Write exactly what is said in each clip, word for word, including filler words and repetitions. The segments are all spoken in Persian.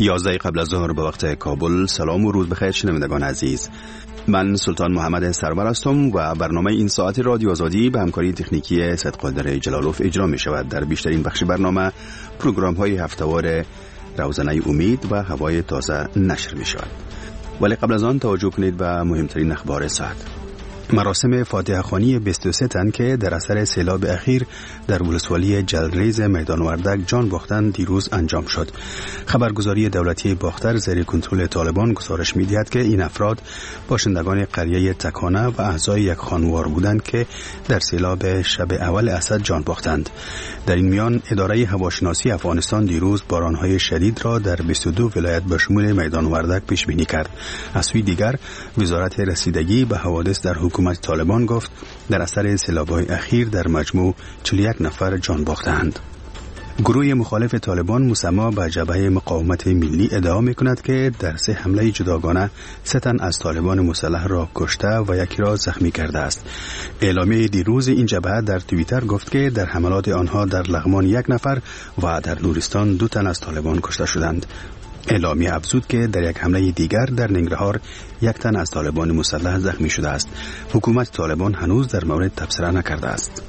یازده قبل از ظهر به وقت کابل. سلام و روز بخیر شنوندگان عزیز. من سلطان محمد سرور هستم و برنامه این ساعت رادیو آزادی به همکاری تکنیکی صدقادر جلالوف اجرا می شود. در بیشترین بخش برنامه پروگرام های هفته‌وار روزنه امید و هوای تازه نشر می شود. ولی قبل از آن توجه کنید به مهمترین اخبار ساعت. مراسم فاتحه خوانی بیست و سه تن که در اثر سیلاب اخیر در ولسوالی جلریز میدان وردک جان باختند دیروز انجام شد. خبرگزاری دولتی باختر زیر کنترل طالبان گزارش می‌دهد که این افراد باشندگان قریه تکانه و اعضای یک خانوار بودند که در سیلاب شب اول اسد جان باختند. در این میان اداره هواشناسی افغانستان دیروز باران‌های شدید را در بیست و دو ولایت به شمول میدان وردک پیش بینی کرد. از سوی دیگر وزارت رسیدگی به حوادث در حکومت طالبان گفت در اثر سیلاب‌های اخیر در مجموع چهل و یک نفر جان باختند. گروه مخالف طالبان مسما به جبهه مقاومت ملی ادعا می‌کند که در سه حمله جداگانه سه تن از طالبان مسلح را کشته و یکی را زخمی کرده است. اعلامیه دیروز این جبهه در توییتر گفت که در حملات آنها در لغمان یک نفر و در نورستان دو تن از طالبان کشته شدند. اعلامیه افزود که در یک حمله دیگر در ننگرهار یک تن از طالبان مسلح زخمی شده است. حکومت طالبان هنوز در مورد تبصره نکرده است.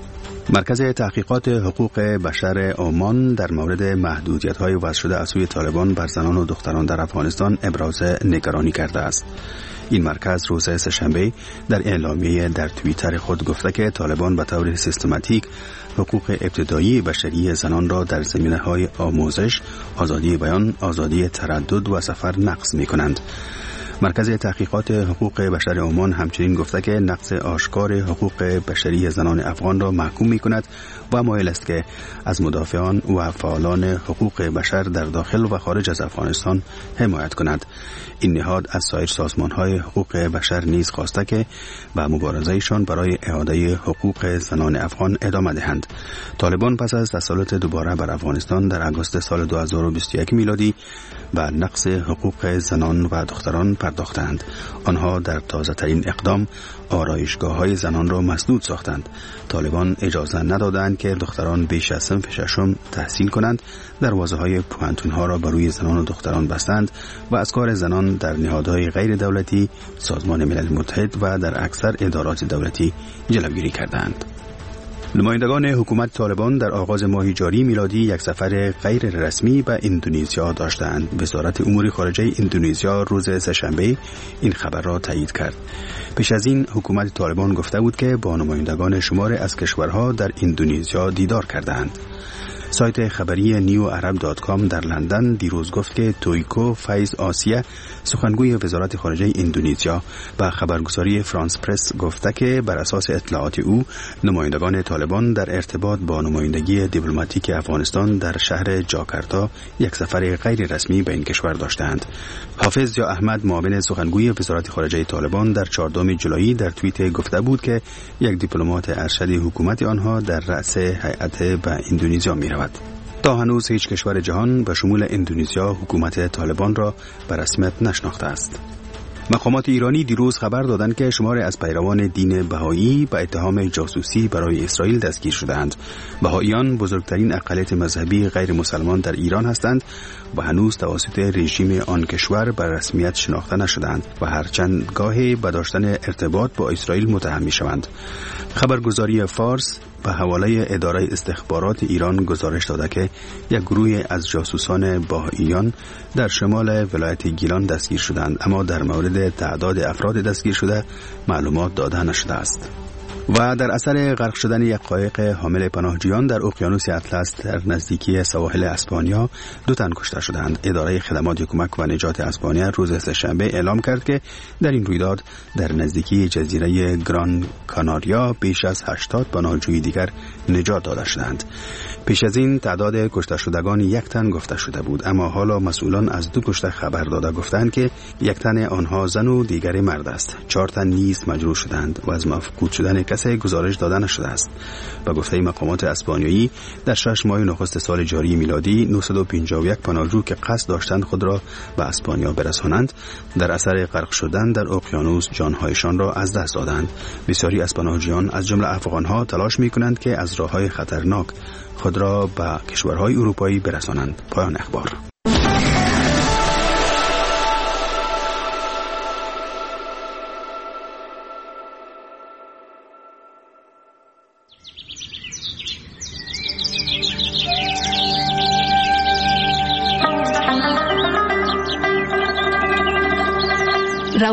مرکز تحقیقات حقوق بشر عمان در مورد محدودیت‌های وضع شده از سوی طالبان بر زنان و دختران در افغانستان ابراز نگرانی کرده است. این مرکز روز سه‌شنبه در اعلامیه در توییتر خود گفته که طالبان به طور سیستماتیک حقوق ابتدایی بشری زنان را در زمینه‌های آموزش، آزادی بیان، آزادی تردد و سفر نقض می‌کنند. مرکز تحقیقات حقوق بشر عمان همچنین گفته که نقض آشکار حقوق بشری زنان افغان را محکوم می‌کند و مایل است که از مدافعان و فعالان حقوق بشر در داخل و خارج از افغانستان حمایت کند. این نهاد از سایر سازمان‌های حقوق بشر نیز خواسته که به مبارزه‌شان برای اعاده حقوق زنان افغان ادامه دهند. طالبان پس از تسلط دوباره بر افغانستان در آگوست سال دو هزار و بیست و یک میلادی به نقض حقوق زنان و دختران پرداختند. آنها در تازه‌ترین اقدام آرایشگاه‌های زنان را مسدود ساختند. طالبان اجازه ندادند که دختران بیش از صنف ششم تحصیل کنند. دروازه‌های پوهنتون‌ها را بر روی زنان و دختران بستند و از کار زنان در نهادهای غیر دولتی، سازمان ملل متحد و در اکثر ادارات دولتی جلوگیری کردند. نمایندگان حکومت طالبان در آغاز ماه جاری میلادی یک سفر غیر رسمی به اندونزیا داشتند. وزارت امور خارجه اندونزیا روز سه‌شنبه این خبر را تایید کرد. پیش از این حکومت طالبان گفته بود که با نمایندگان شمار از کشورها در اندونزیا دیدار کردند. سایت خبری نیو عرب دات کام در لندن دیروز گفت که تویکو فیض آسیه سخنگوی وزارت خارجه اندونزیا به خبرگزاری فرانس پرس گفته که بر اساس اطلاعات او نمایندگان طالبان در ارتباط با نمایندگی دیپلماتیک افغانستان در شهر جاکارتا یک سفر غیر رسمی به این کشور داشتند. حافظ یا احمد معاون سخنگوی وزارت خارجه طالبان در چهاردهم جولای در توییت گفته بود که یک دیپلمات ارشد حکومت آنها در رأس هیئت به اندونزیا می‌رود. تا هنوز هیچ کشور جهان به شمول اندونزیا حکومت طالبان را به رسمیت نشناخته است. مقامات ایرانی دیروز خبر دادند که شماری از پیروان دین بهایی به اتهام جاسوسی برای اسرائیل دستگیر شدند. بهاییان بزرگترین اقلیت مذهبی غیر مسلمان در ایران هستند و هنوز توسط رژیم آن کشور به رسمیت شناخته نشدند و هرچند گاهی به داشتن ارتباط با اسرائیل متهم می‌شوند. خبرگزاری فارس به حواله اداره استخبارات ایران گزارش داده که یک گروه از جاسوسان بهائیان در شمال ولایت گیلان دستگیر شدند، اما در مورد تعداد افراد دستگیر شده معلومات داده نشده است. و در اثر غرق شدن یک قایق حامل پناهجویان در اقیانوس اطلس در نزدیکی سواحل اسپانیا دو تن کشته شدند. اداره خدمات کمک و نجات اسپانیا روز سه‌شنبه اعلام کرد که در این رویداد در نزدیکی جزیره گران کاناریا بیش از هشتاد پناهجوی دیگر نجات داده شدند. پیش از این تعداد کشته شدگان یک تن گفته شده بود، اما حالا مسئولان از دو کشته خبر داده گفتند که یک تن آنها زن و دیگری مرد است. چهار تن نیز مجروح شدند و از مفقود شدن کسی گزارش داده نشده است. به گفته مقامات اسپانیایی در شش ماه نخست سال جاری میلادی نهصد و پنجاه و یک پناهجو که قصد داشتند خود را به اسپانیا برسانند در اثر غرق شدن در اقیانوس جانهایشان را از دست دادند. بسیاری از پناهجویان از جمله افغانها تلاش می‌کنند که از راه‌های خطرناک خود را به کشورهای اروپایی برسانند. پایان اخبار.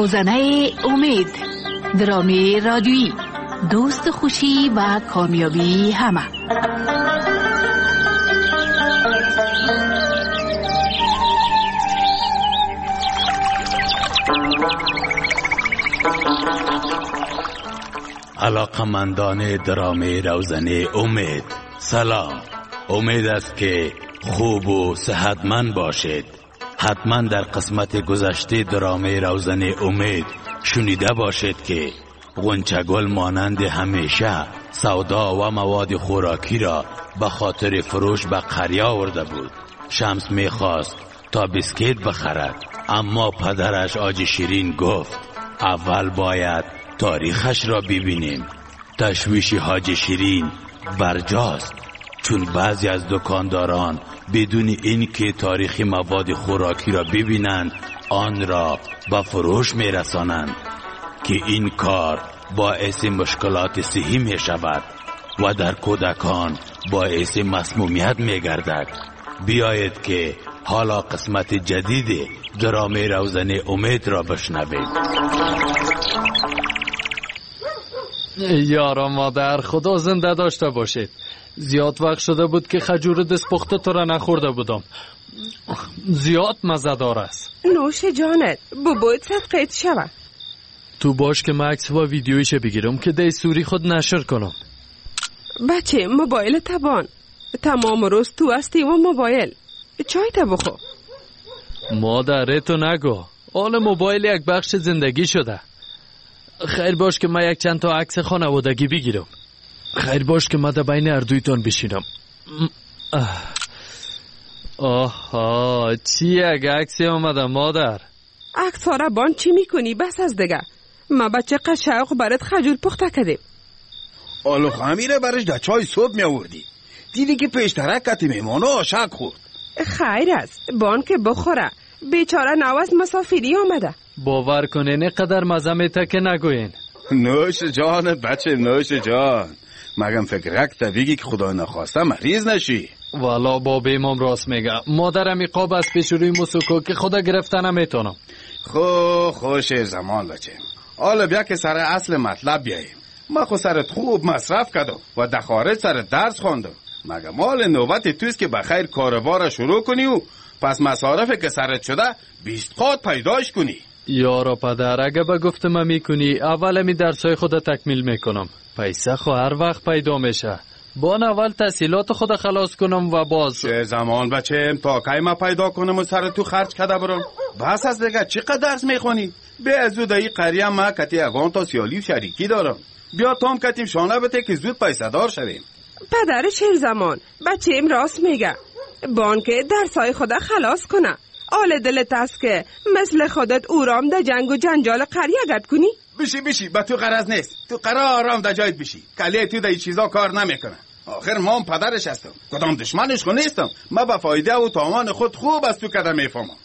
روزنه امید، درامه رادیویی، دوست خوشی و کامیابی همه. علاقمندان درامه روزنه امید، سلام. امید است که خوب و صحتمند باشید. حتما در قسمت گذشته درامه روزنه امید شنیده باشید که غنچه‌گل مانند همیشه سودا و مواد خوراکی را به خاطر فروش به قریه آورده بود. شمس میخواست تا بیسکیت بخرد، اما پدرش آجی شیرین گفت اول باید تاریخش را ببینیم. تشویش حاجی شیرین برجاست، چون بعضی از دکانداران بدون اینکه تاریخ مواد خوراکی را ببینند آن را به فروش میرسانند که این کار باعث مشکلات صحی می شود و در کودکان باعث مسمومیت می گردد. بیایید که حالا قسمت جدید درامه روزنه امید را بشنوید. یارا مادر، خدا زنده داشته باشید. زیاد وقت شده بود که خجور دست پخته تو را نخورده بودم. زیاد مزه‌دار است. نوش جانت، بباید صدقیت شود. تو باش که من عکس و ویدیویش بگیرم که دی سوری خود نشر کنم. بچه موبایل تبان، تمام روز تو هستی و موبایل. چای تا بخو. مادر تو نگو، آن موبایل یک بخش زندگی شده. خیر باش که من یک چند تا عکس خانوادگی بگیرم. خیر باش که من در بین اردویتان بشینم. آها، چی یک عکسی آمده مادر؟ عکس ها را بان چی میکنی؟ بس از دیگه. ما بچه قشاق برات خجول پخته کردیم. آلو خمیره برش در چای صبح می آوردی. دیدی که پیشترک کتی میمانو آشک خورد. خیر است، بان که بخوره. بیچاره نواز مسافری آمده. باور کنین اینقدر مزه میته که نگوین. نوش جان بچه، نوش جان. مگم فکرک تا بگی که خدا نخواسته مریض نشی. والا باب امام راست میگه. مادرم ایقاب از پیش روی مسوکو که خدا گرفته نمیتونم. خو خوش زمان بچه. حالا بیا که سر اصل مطلب بیاییم. ما خو سرت خوب مصرف کردم و در خارج سرت درس خواندم. مگه مال نوبت توست که بخیر کاروبار شروع کنی و پس مصارف که سرت شده بیست قات پیداش کنی. یارا پدر، اگه با گفتم میکنی اول می درسای خود تکمیل میکنم. پیسه خو هر وقت پیدا میشه. بان اول تحصیلات خود خلاص کنم و باز. چه زمان بچه تا کی ما پیدا کنم و سر تو خرج کده برم. بس از دیگه چقدر درس میخونی؟ به از ای قریه ما کتی اگان تا سیالی و شریکی دارم. بیا تام کتیم شانه بته که زود پیسه دار شویم. پدر شیر زمان، بچه ام راست میگه. بان که درسای خود خلاص کنه. آل دلت است که مثل خودت اورام در جنگ و جنجال قریه گرد کنی؟ بشی بشی، با تو غرض نیست. تو قرار آرام در جایت بشی. کلیه تو در این چیزا کار نمیکنه. آخر ما هم پدرش هستم، کدام دشمنش خو نیستم. ما با فایده و تاوان خود خوب از تو کده میفهمم.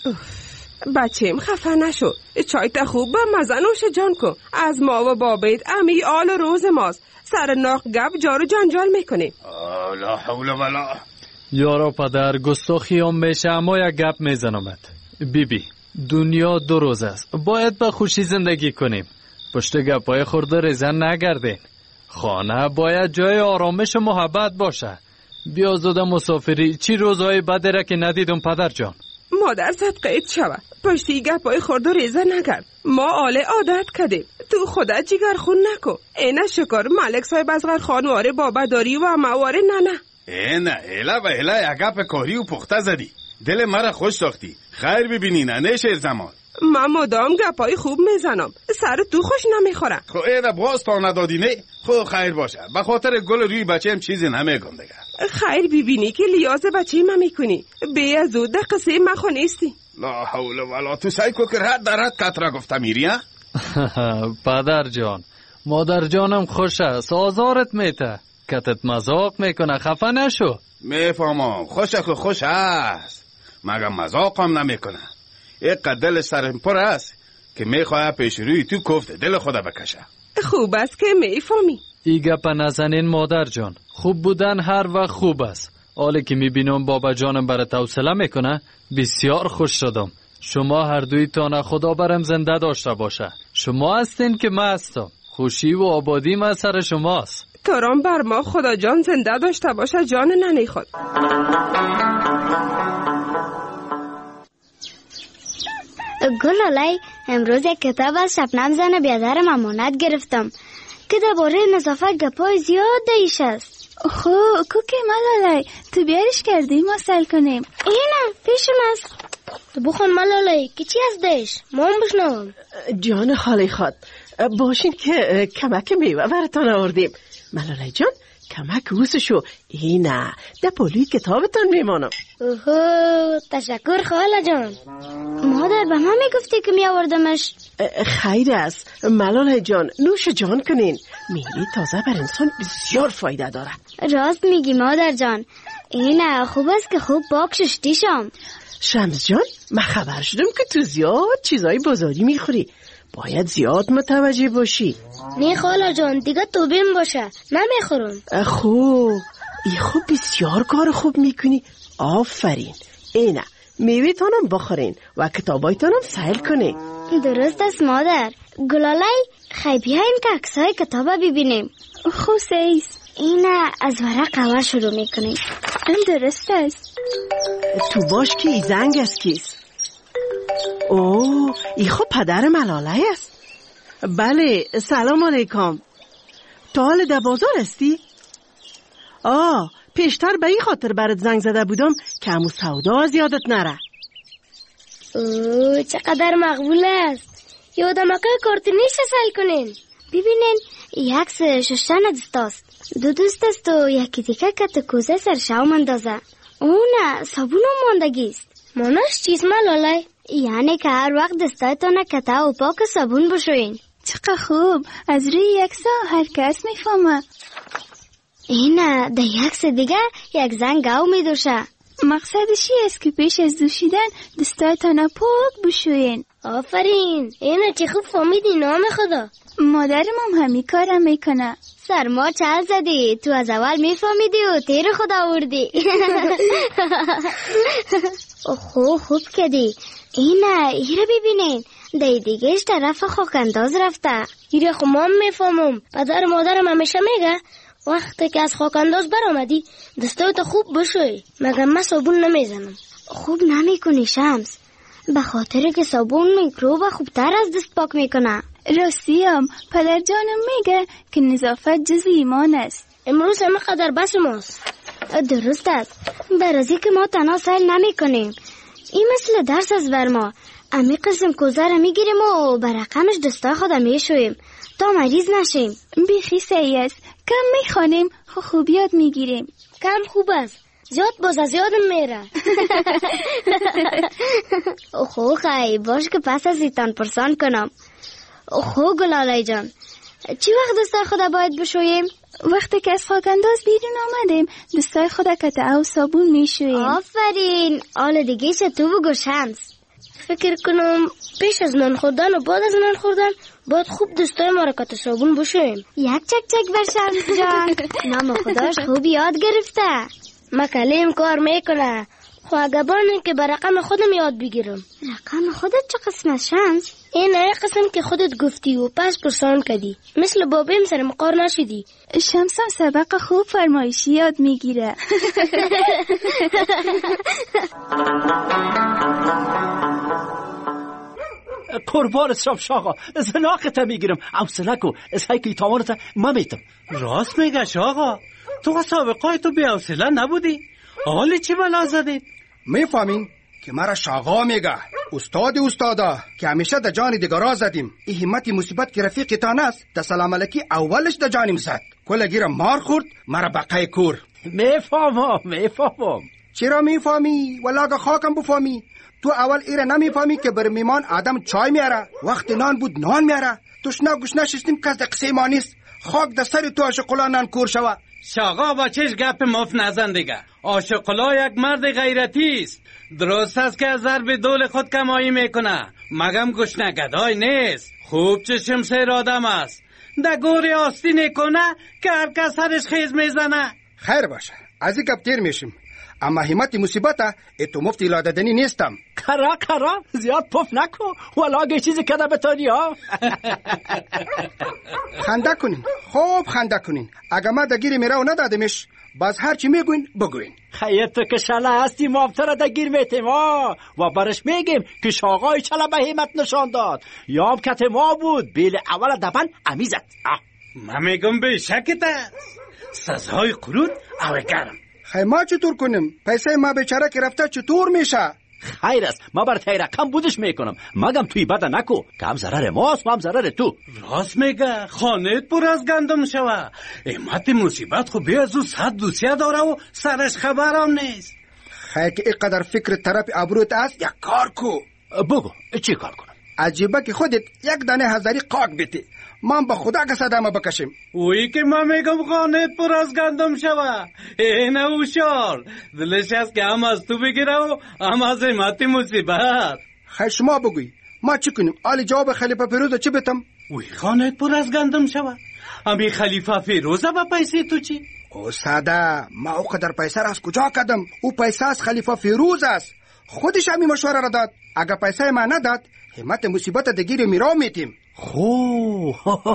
بچه‌م خفه نشو، چای تا خوب با مزه نوش جان کن. از ما و بابیت امی آل روز ماست. سر ناق گپ جارو جنجال میکنیم. لا حول ولا. یارا پدر، گستاخی هم میشه اما یک گپ میزنمت. بی بی، دنیا دو روز است، باید با خوشی زندگی کنیم. پشت گپای خورده ریزن نگردین. خانه باید جای آرامش و محبت باشه. بیا زود مسافری، چی روزهای بده را که ندیدم پدر جان. مادر صدقیت شود، پشتی گپای خورده ریزه نگرد. ما آله عادت کردیم. تو خودت جگر خون نکو. اینه شکر ملک صاحب از غیر خانواره بابا داری و مواره نه نه. اینه ایلا و ایلا یک گپ کاری و پخته زدی. دل مرا خوش ساختی. خیر ببینی نه نشه زمان. من مدام گپای خوب میزنم، سر تو خوش نمیخوره. خو اینه باز تا ندادی نه. خو خیر باشه، به خاطر گل روی بچه‌م چیزی نمیگم دیگه. خیر ببینی که لیاز بچه ما میکنی. بی از او ده قصه مخو نیستی. لا حول ولا. تو سعی کو که رد در رد کترا گفته میری ها؟ پدر جان، مادر جانم خوش است، آزارت میته. کتت مذاق میکنه، خفه نشو. میفهمم، خوش خو خوش است، مگم مذاق هم نمیکنه. یک دل سرم پر است که میخواه پیش روی تو کفت دل خدا بکشه. خوب است که میفهمی. ای گپ نزنین مادر جان، خوب بودن هر وقت خوب است. حالی که میبینم بابا جانم برات حوصله میکنه بسیار خوش شدم، شما هر دویتان خدا برم زنده داشته باشه. شما هستین که من هستم. خوشی و آبادی من سر شماست. ترام بر ما خدا جان زنده داشته باشه جان ننی خود. گلالای، امروز یک کتاب از شبنم زن بیادرم امانت گرفتم که درباره نظافت گپای زیاد دیش است. خو کوکی ملالای، تو بیارش کردی ما سل کنیم. اینم پیشم است. تو بخون ملالای که چی از دیش ما هم بشنوم. جان خالی خود، باشین که کمک میوه براتان آوردیم. ملالای جان کمک اوسشو. اینه ده پولی کتابتان میمانم. اوهو تشکر خاله جان. مادر به من میگفتی که میآوردمش. خیر است ملالای جان، نوش جان کنین. میوه تازه بر انسان بسیار فایده داره. راست میگی مادر جان. اینه خوب است که خوب پاک شستی شم. شمس جان من خبر شدم که تو زیاد چیزای بازاری میخوری. باید زیاد متوجه باشی. نه خاله جان دیگه تو بیم باشه، نمیخورم. خوب ای خوب بسیار کار خوب میکنی. آفرین. اینه میوه تانم بخورین و کتابایتانم سیل کنین. درست است مادر. گلالای خیلی بیایم که عکسای کتابا ببینیم. خوسیس اینه از ورق اول شروع میکنیم. این درست است. تو باش که ای زنگ است کیست؟ اوه ای خب پدر ملاله است. بله سلام علیکم. تا حال در بازار هستی؟ آه پیشتر به این خاطر برات زنگ زده بودم که همو سودا از یادت نره. اوه چقدر مقبول است. یادم اکه کارتونیش سل کنین. ببینین یک ششتن دست است. دو دوست است و یکی دیگه که تو کوزه سر شاو مندازه. اونه صابون هم ماندگیست. ماناش چیز ملالای؟ یعنی که هر وقت دستایتانه کته و پاک صابون بشوین. چقدر خوب. از روی یک سا هر کس میفهمه. اینه ده یک سه دیگه یک زن گاو میدوشه. مقصدشی است که پیش از دوشیدن دستایتانه پاک بشوین. آفرین. اینه چه خوب فهمیدی نام خدا. مادرم هم همین کارم میکنه. سرما چل زدی. تو از اول میفهمیدی و تیر خدا آوردی. اوه خوب کدی. اینه ایره ببینین دی دیگهش طرف خاک انداز رفته. ایره خو ما میفهمم. پدر مادرم همیشه میگه وقتی که از خاک انداز برآمدی دستایت خوب بشوی. مگه من صابون نمیزنم. خوب نمیکنی شمس، به خاطر که صابون میکروب خوبتر از دست پاک میکنه. راستیم پدر جانم میگه که نظافت جز ایمان است. امروز همه قدر بس ماست. درست است. برازی که ما تنها سیل نمی کنیم. این مثل درس از بر ما. امی قسم کوزه را میگیریم و برقمش دستای خود میشویم تا مریض نشیم. بیخی سعی است. کم میخوانیم خو خوب یاد میگیریم. کم خوب است. زیاد باز از یادم میره. خو خیلی باش که پس از ایتان پرسان کنم. خو گلالای جان چی وقت دستای خدا باید بشویم؟ وقتی که از خاک انداز بیرون آمدیم دستای خدا کته و صابون میشویم. آفرین. آل دیگه چه تو بگو شمس. فکر کنم پیش از نان خوردن و بعد از نان خوردن باید خوب دستای ما را کته صابون بشویم. یک چک چک بر شمس جان. نام خداش خوب یاد گرفته. مکلیم کار میکنه. خو اگبانه که به رقم خودم یاد بگیرم. رقم خودت چه قسم از شمس؟ این ای قسم که خودت گفتی و پس پرسان کردی. مثل بابیم سر مقار نشدی. شمس هم سبق خوب فرمایشی یاد میگیره. قربان اسراف شاقا زناقت میگیرم. حوصله کو از هیکی تامانت ما میتم. راست میگه شاقا، تو سابقای تو بی حوصله نبودی؟ حالی چی بلا زدید؟ میفهمین که مرا شاقا میگه. استاد استادا که همیشه در جان دیگرا زدیم. این همت مصیبت که رفیق تان است در سلام علیکی اولش در جانیم زد. کل گیرم مار خورد مرا بقای کور. میفهمم میفهمم. چرا میفهمی؟ ولاگه خاکم بفهمی. تو اول ایره نمیفهمی که بر میمان آدم چای میاره، وقت نان بود نان میاره. تشنه گشنه شستیم کس در قصه ما نیست. خاک در سر تو عاشقلا نان کور شوه. شاقا با چش گپ مف نزن دیگه. عاشقلا یک مرد غیرتی است. درست است که از ضرب دول خود کمایی میکنه، مگم گشنه گدای نیست. خوب چشم سیر آدم است. در گوری آستین کنه که هر کس سرش خیز میزنه. خیر باشه، از این گپ تیر میشیم. اما همت مصیبت ای تو مفتی لاددنی نیستم. کرا کرا زیاد پف نکو ولاگه چیزی کده بتانی ها. خنده کنین، خوب خنده کنین. اگه ما دگیر میراو ندادمش باز هر چی میگوین بگوین. خیلی تو که شله هستی ما ابتر دگیر میتیم ها و برش میگیم که شاقای چله به همت نشان داد یا هم کت ما بود بیل اول دبن امیزد. من میگم به شکت است سزای قرود او گرم. خیلی ما چطور کنیم؟ پیسه ما بیچاره که رفته چطور میشه؟ خیر است ما بر تای رقم بودش میکنم مگم توی بده نکو که هم ضرر ماست و هم ضرر تو. راست میگه خانهت پر از گندم شوه. امت مصیبت خو بی از او صد دوسیه داره و سرش خبرم نیست. خیلی که اینقدر فکر طرف ابروت است یک کار کو. بگو چی کار کنم؟ عجیبه که خودت یک دانه هزاری قاق بیتی من به خدا که صدامه بکشیم. اوی که من میگم خانهت پر از گندم شوه. اینه اوشار دلش است که هم از تو بگیره و هم از امت مصیبت. خیلی شما بگوی ما چی کنیم؟ آلی جواب خلیفه فیروز چی بتم؟ اوی خانهت پر از گندم شوه. امی خلیفه فیروزه با پیسه تو چی؟ او ساده ما او قدر پیسه را از کجا کدم؟ او پیسه از خلیفه فیروز است. خودش همی مشوره را داد. اگه پیسه ما نداد همت مصیبت دگیر میرا میتیم. خو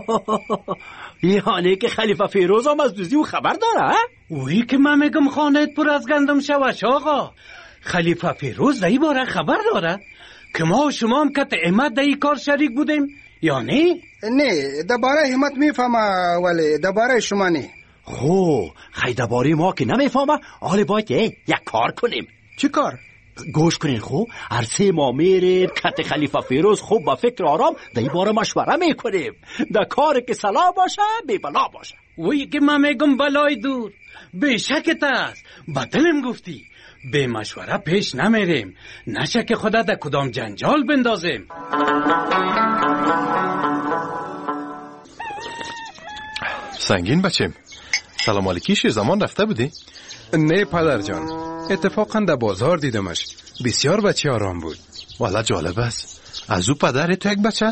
یعنی که خلیفه فیروز هم از دوزی او خبر داره؟ اوی که من میگم خانهت پر از گندم شوه آقا. خلیفه فیروز دایی باره خبر داره که ما و شما هم کت احمد دایی کار شریک بودیم یا نه؟ نه دباره همت میفهمه ولی دباره شما نه. خو خیلی دباره ما که نمیفهمه آلی باید یک کار کنیم. چی کار؟ گوش کنین خو هر سه ما میریم کت خلیفه فیروز خوب با فکر آرام در باره مشوره میکنیم در کار که صلاح باشه بی بلا باشه. وی که من میگم بلای دور به شکت است بدلم گفتی به مشوره پیش نمیریم نشه که خدا در کدام جنجال بندازیم. سنگین بچیم سلام علیکی شیر زمان رفته بودی؟ نه پدر جان اتفاقا در بازار دیدمش بسیار بچه آرام بود. والا جالب است از او پدر تو یک بچه؟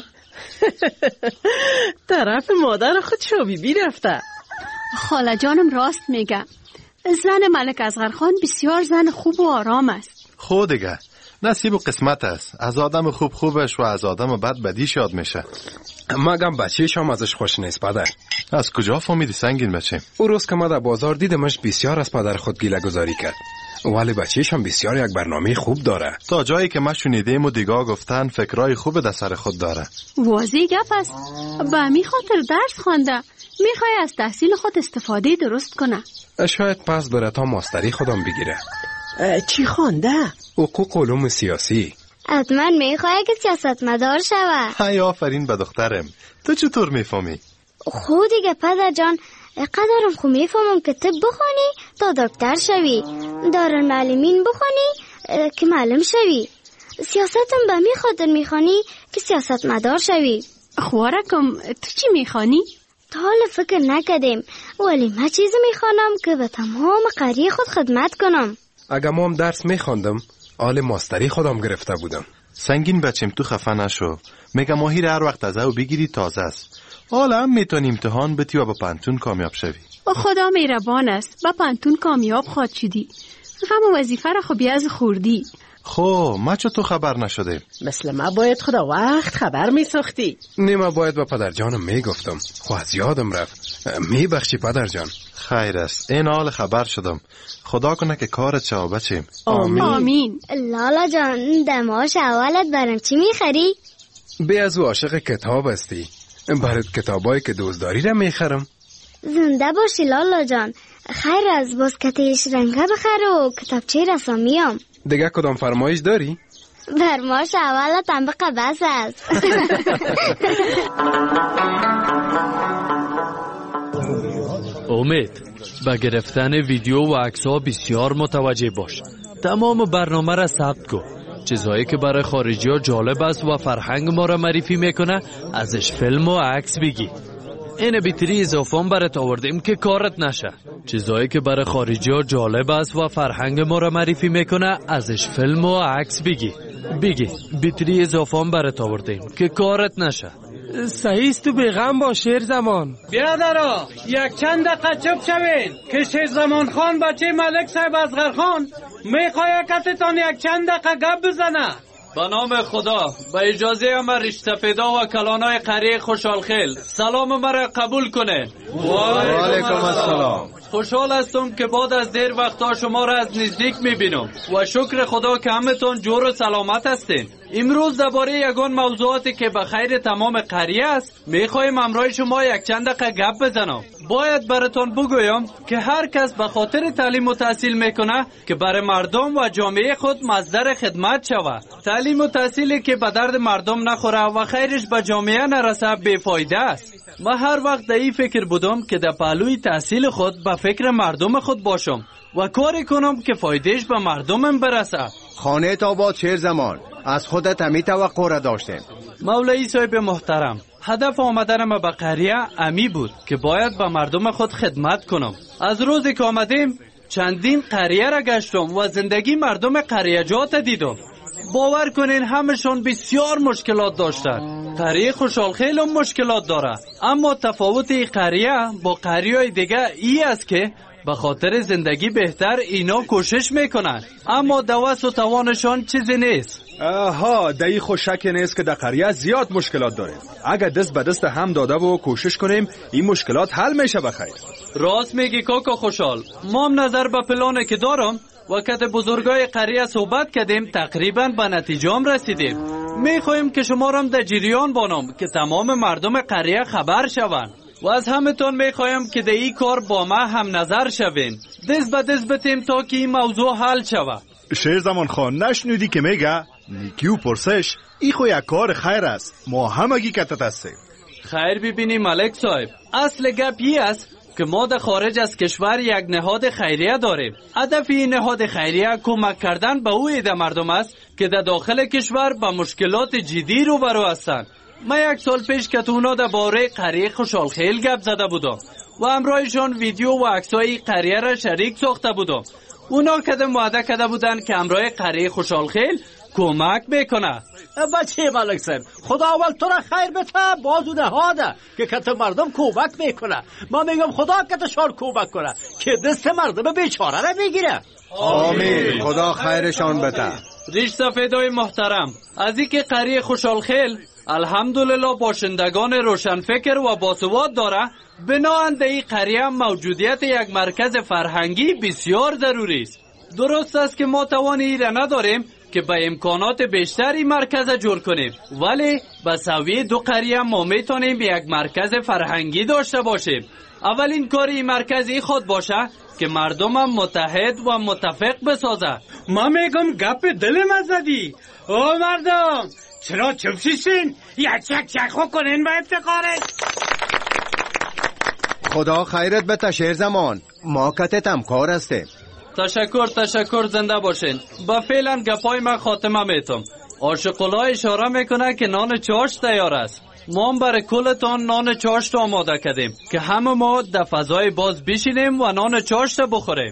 طرف مادر خود شو بی بی رفته. خاله جانم راست میگه زن ملک اصغر خان بسیار زن خوب و آرام است. خود دیگه نصیب و قسمت است از آدم خوب خوبش و از آدم بد بدیش یاد میشه. مگم بچهش هم ازش خوش نیست پدر. از کجا فهمیدی سنگین بچه؟ او روز که ما در بازار دیدمش بسیار از پدر خود گیله گذاری کرد ولی بچهش هم بسیار یک برنامه خوب داره. تا جایی که ما شنیدیم و دیگاه گفتن فکرای خوب در سر خود داره. واضح گپ است به می خاطر درس خوانده میخوای از تحصیل خود استفاده درست کنه. شاید پس بره تا ماستری خودم بگیره. چی خوانده؟ حقوق علوم سیاسی. حتما میخوای که سیاستمدار شوه. های آفرین به دخترم تو چطور میفهمی؟ خود دیگه پدر جان قدرم خو میفهمم که طب بخونی تا دکتر شوی دارالمعلمین بخونی که معلم شوی سیاستم به می خاطر میخوانی که سیاستمدار شوی. خوارکم تو چی میخوانی؟ تا حالا فکر نکردیم ولی من چیزی میخوانم که به تمام قریه خود خدمت کنم. اگه ما هم درس میخواندم آل ماستری خودم گرفته بودم. سنگین بچم تو خفه نشو میگم ماهی هر وقت از او بگیری تازه است. حالا هم میتونی امتحان بتی و با پنتون کامیاب شوی. خدا مهربان است با پنتون کامیاب خواهد شدی. غم و وظیفه را خب از خوردی. خب ما چطور خبر نشده؟ مثل ما باید خدا وقت خبر میساختی. نه ما باید با پدر جانم میگفتم خو از یادم رفت. میبخشی پدر جان؟ خیر است این حال خبر شدم خدا کنه که کارت شو بچیم. آمین. آمین. لالا جان دماش اولت برام چی میخری؟ بی از او عاشق کتاب هستی برات کتابایی که دوستداری را میخرم. زنده باشی لالا جان. خیر از باسکتش رنگه بخره و کتابچه رسامیام. دیگه کدام فرمایش داری؟ فرمایش اولت هم بقه بس است. امید به گرفتن ویدیو و عکس‌ها بسیار متوجه باش. تمام برنامه را ثبت کن. چیزهایی که برای خارجی ها جالب است و فرهنگ ما را معرفی میکنه ازش فیلم و عکس بگی. این بیتری اضافه هم برات آوردیم که کارت نشه. چیزهایی که برای خارجی ها جالب است و فرهنگ ما را معرفی میکنه ازش فیلم و عکس بگی. بگی بیتری اضافه هم برات آوردیم که کارت نشه. صحیح است، تو بیغم با شیر زمان. بیادرا یک چند دقیقه چپ شوین که شیر زمان خان بچه ملک صاحب اصغر خان میخواه کتتان یک چند دقیقه گپ بزنه. به نام خدا به اجازه ما رشته پیدا و کلانای قریه خوشحالخیل سلام مرا قبول کنه. و علیکم السلام. خوشحال هستم که بعد از دیر وقتا شما را از نزدیک میبینم و شکر خدا که همتون جور و سلامت هستین. امروز درباره یگان موضوعاتی که به خیر تمام قریه است میخوایم همراه شما یک چند دقیقه گپ بزنم. باید براتون بگویم که هر کس به خاطر تعلیم و تحصیل میکنه که برای مردم و جامعه خود مصدر خدمت شود. تعلیم و تحصیلی که به درد مردم نخوره و خیرش به جامعه نرسه بیفایده است. من هر وقت در این فکر بودم که در پهلوی تحصیل خود به فکر مردم خود باشم و کاری کنم که فایدهش به مردمم برسه. خانه تا باد شیر زمان، از خودت همی توقع را داشتیم. مولوی صاحب محترم، هدف آمدن ما به قریه امی بود که باید به مردم خود خدمت کنم. از روزی که آمدیم چندین قریه را گشتم و زندگی مردم قریه جات دیدم. باور کنین همشون بسیار مشکلات داشتن. قریه خوشحالخیل هم مشکلات داره، اما تفاوت این قریه با قریه دیگه ای است که به خاطر زندگی بهتر اینا کوشش میکنن، اما دوست و توانشان چیزی نیست. آها، دایی خو شک نیست که در قریه زیاد مشکلات داریم. اگر دست به دست هم داده و کوشش کنیم این مشکلات حل میشه بخیر. راست میگی کاکا خوشحال. ما هم نظر به پلانه که دارم وقت بزرگای قریه صحبت کردیم تقریبا به نتیجه هم رسیدیم. میخوایم که شما را در جریان بانم که تمام مردم قریه خبر شوند و از همتون میخوایم که در این کار با ما هم نظر شوین. دست به دست بتیم تا که این موضوع حل شود. شیر زمان خان نشنودی که میگه نیکی و پرسش ای خو یک کار خیر است، ما همگی کتت هستیم. خیر ببینی ملک صاحب، اصل گپ این است که ما در خارج از کشور یک نهاد خیریه داریم. هدف این نهاد خیریه کمک کردن به او عده مردم است که در داخل کشور با مشکلات جدی روبرو هستند. من یک سال پیش که اونا در باره قریه خوشحالخیل گپ زده بودم و همراهشان ویدیو و عکسای قریه را شریک ساخته بودم. اونا کدام وعده کرده بودن که همراه قریه خوشحالخیل کمک میکنه. بچه ملک صاحب، خدا اول تو را خیر بده، بازو نهاده که کت مردم کمک میکنه. ما میگم خدا کتشان کمک کنه که دست مردم بیچاره را بگیره. آمین، خدا خیرشان بده. ریش سفیدای محترم، از این که قریه خوشحالخیل الحمدلله باشندگان روشنفکر و باسواد داره، بناهن در این قریه موجودیت یک مرکز فرهنگی بسیار ضروری است. درست است که ما توان این را نداریم که به امکانات بیشتری مرکز جور کنیم، ولی به سوی دو قریه ما میتونیم یک مرکز فرهنگی داشته باشیم. اولین کار این مرکزی خود باشه که مردم هم متحد و متفق بسازه. ما میگم گپ دلم زدی. او مردم چرا چپ شیشین؟ یک چک چک خو کنین با افتخارش. خدا خیرت بده شیر زمان، ما کتت هم کار هستیم. تشکر تشکر، زنده باشین. با فعلا گپای من خاتمه میتم. عاشق‌الله اشاره میکنه که نان چاشت تیار است. ما هم برای کلتان نان چاشت آماده کردیم که همه ما در فضای باز بشینیم و نان چاشت بخوریم.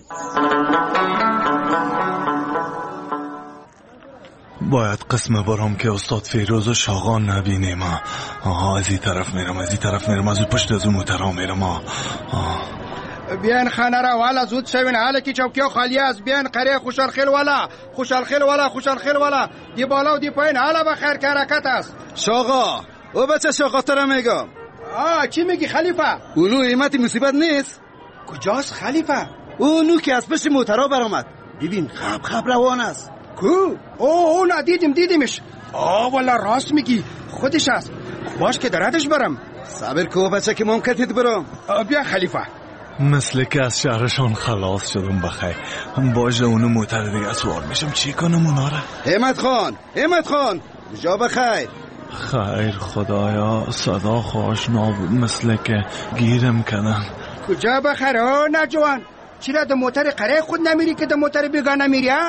باید قسم برام که استاد فیروز و شاغان نبینیم. آها، از این طرف میرم از این طرف میرم از اون پشت از اون موترها میرم. آه بیان خانه را والا زود شوین، حالا که چوکی خالی است. بیان قریه خوشحالخیل والا خوشحالخیل والا خوشحالخیل والا دی بالا و دی پایین حالا بخیر که حرکت است. شاغا، او بچه شاغا ترا میگم. آه چی میگی خلیفه؟ اونو ایمتی مصیبت نیست؟ کجاست خلیفه؟ اونو که از پشت موترها برآمد، ببین خب خب روان است. کو؟ او او ندیدیم دیدیمش. آه والا راست میگی، خودش است. باش که دراتش برم. صبر کو بچه که ممکنت برم. بیا خلیفه. مثل که از شهرشان خلاص شدم بخیر. هم باشه اونو موتر دیگه سوار میشم چی کنم اونا را؟ احمد خان احمد خان جا بخیر. خیر خدایا، صدا خواشنا بود، مثل که گیرم کنم. کجا بخیر ها نجوان؟ چرا در موتر قره خود نمیری که در موتر بیگانه میری ها؟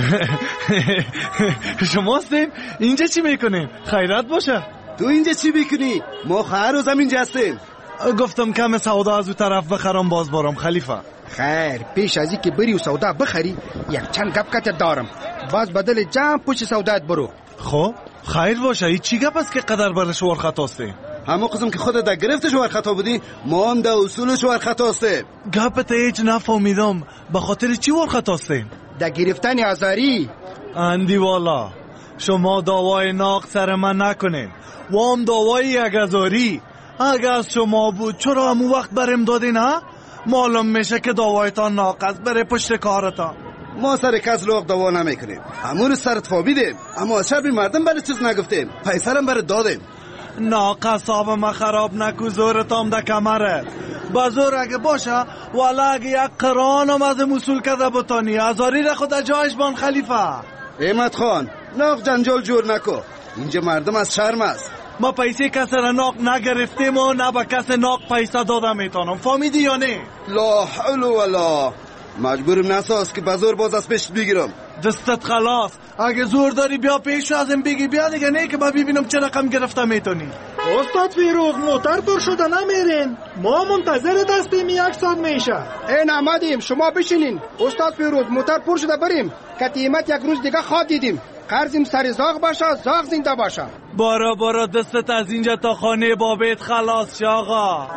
شما هستیم؟ اینجا چی میکنیم؟ خیرت باشه. تو اینجا چی میکنی؟ ما خیر روز هم اینجا هستیم. گفتم کم سودا از اون طرف بخرم باز بارم خلیفه. خیر، پیش از این که بری و سودا بخری یک چند گپ کت دارم، باز بدل جمع پشت سودات برو. خب خیر باشه. این چی گپ است که قدر برشوار خطاسته؟ همون قسم که خودت در گرفتش ور خطا بودی ما هم در اصولش ور خطا هستیم. گپت هیچ نفهمیدم، به خاطر چی ور خطا هستیم؟ در گرفتن آزاری. اندی والا شما دعوای ناق سر من نکنین و هم دعوای یک هزاری. اگر از شما بود چرا همون وقت برم دادین ها؟ معلوم میشه که دعوایتان ناقص بره پشت کارتان. ما سر کس لوق دعوا نمیکنیم، همون سرت فابیدیم، اما از شربی مردم برای چیز نگفتیم، پیسرم برای دادیم. ناقص آب ما خراب نکو، زورتام ده کمره بزور اگه باشه والا اگه یک قرانم از مسئول کده بتانی هزاری را خود جایش بان خلیفه. احمد خان ناق جنجال جور نکو، اینجا مردم از شرم است. ما پیسه کسی را ناق نگرفتیم و نه با کسی ناق پیسه دادم میتونم، فهمیدی یا نه؟ لا حول ولا مجبورم نساز که بزور باز از پیش بگیرم. دستت خلاص، اگه زور داری بیا پیش ازم بگی بیا دیگه، نه که با ببینم چه رقم گرفته میتونی. استاد فیروز موتر پر شده نمیرین، ما منتظر دستیم یک ساعت میشه. این آمدیم شما بشینین. استاد فیروز موتر پر شده بریم، قیمت یک روز دیگه خواد دیدیم. قرضیم سر زاغ باشه زاغ زنده باشه. بارا بارا دستت از اینجا تا خانه بابت خلاص شه آقا.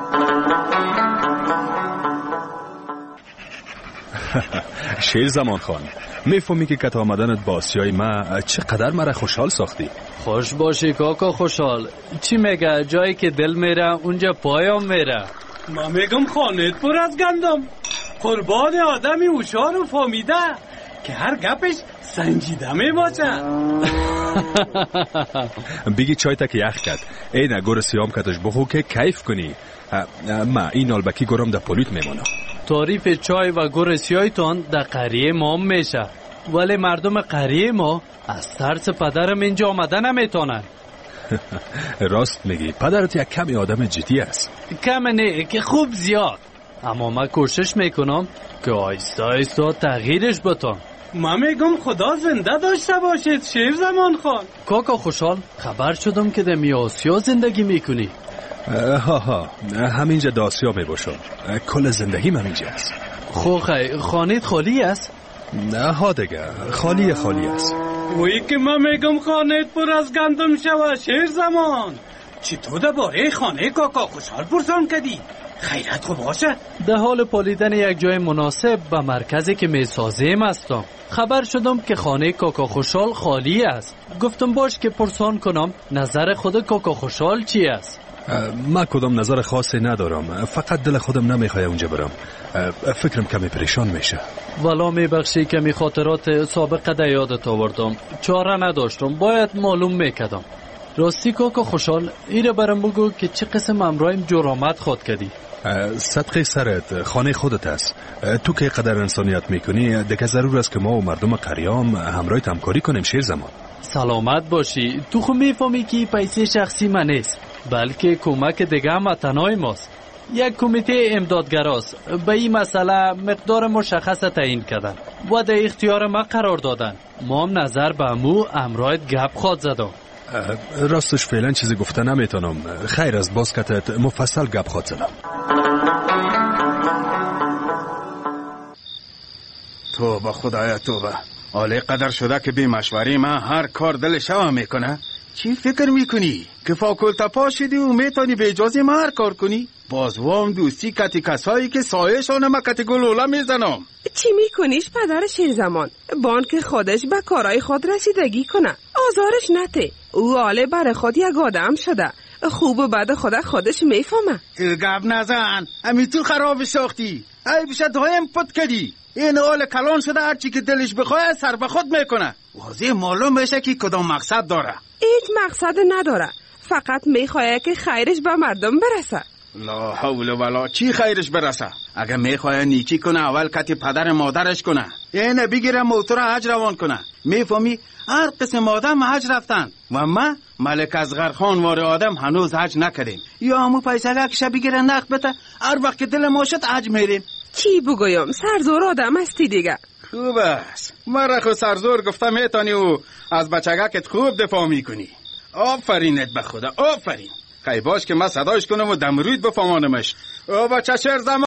شیر زمان خان، میفهمی که کت آمدنت با آسیای ما چقدر مرا خوشحال ساختی؟ خوش باشی کاکا خوشحال. چی میگه؟ جایی که دل میره اونجا پایم میره. ما میگم خانت پر از گندم، قربان آدمی هوشیار و فهمیده که هر گپش سنجیده میباشه. بگی چای تک یخ کد، این گور سیام کتش بخو که کیف کنی. ما این آلبکی گرم در پولیت میمانم. تعریف چای و گور سیایتان در قریه ما میشه، ولی مردم قریه ما از ترس پدرم اینجا آمده نمیتونن. راست میگی، پدرت یک کمی آدم جدی است. کم نه که خوب زیاد، اما من کوشش میکنم که آیسته آیسته تغییرش بتم. من میگم خدا زنده داشته باشید شیر زمان خان. کاکا خوشحال، خبر شدم که در میاسیا زندگی میکنی. ها ها همینجا داسیا می باشم، کل زندگی من اینجا است. خو خی خانیت خالی است؟ نه ها دیگه خالی خالی است. وی که من میگم خانیت پر از گندم شوه شیر زمان. چی تو درباره خانه کاکا خوشحال پرسان کردی؟ خیرت خوب باشه؟ در حال پالیدن یک جای مناسب به مرکزی که میسازیم هستم. خبر شدم که خانه کاکا خوشحال خالی است. گفتم باش که پرسان کنم نظر خود کاکا خوشحال چی است. ما کدام نظر خاصی ندارم، فقط دل خودم نمیخواد اونجا برم، فکرم کمی پریشان میشه. والا میبخشی کمی خاطرات سابقه در یادت آوردم، چاره نداشتم، باید معلوم میکردم. راستی کاکا خوشحال ایره برام بگو که چه قسم امرایم جرامت خود کردی؟ صدقه سرت، خانه خودت است. تو که قدر انسانیت میکنی دیگه ضرور است که ما و مردم قریام همراهت همکاری کنیم شیر زمان. سلامت باشی. تو خو میفهمی که پیسه شخصی من نیست، بلکه کمک دیگه هم تنهای ماست. یک کمیته امدادگراست، به این مسئله مقدار مشخص تعیین کردن و در اختیار ما قرار دادن. ما هم نظر به امو امرایت گپ خواد زدم. راستش فعلا چیزی گفته نمیتونم، خیر از باز کتت مفصل گپ خواد زدم. توبه خدایا توبه، آله قدر شده که بی مشوری من هر کار دلش هم میکنه. چی فکر میکنی؟ که فاکولتا پا شدی و میتونی به اجازه ما هر کار کنی؟ باز وام دوستی کتی کسایی که سایشان ما کتی گلوله میزنم. چی میکنیش پدر شیر زمان؟ بان که خودش به کارای خود رسیدگی کنه، آزارش نته. او آله بر خود یک آدم شده، خوب و بد خود خودش میفهمه. گب نزن، امی تو خراب ساختی، ای بشه دایم پت کدی. این آل کلان شده هرچی که دلش بخواه سر به خود میکنه. واضح معلوم بشه که کدام مقصد داره. هیچ مقصد نداره، فقط میخواه که خیرش به مردم برسه. لا حول ولا، چی خیرش برسه؟ اگه میخواه نیکی کنه اول کتی پدر مادرش کنه، اینه بگیره موتور حج روان کنه. میفهمی؟ هر قسم آدم حج رفتن و ما ملک اصغر خان وار آدم هنوز حج نکردیم. یا همو پیسه اکشه بگیره نقد بته، هر وقت که دل ما شد حج میریم. چی بگویم؟ سرزور آدم هستی دیگه. خوب است، مرا خود سرزور گفتم میتانی و از بچگکت خوب دفاع میکنی. آفرینت به خدا، آفرین. خیلی باش که من صدایش کنم و دمرود بفهمانمش. او بچه شیر زمان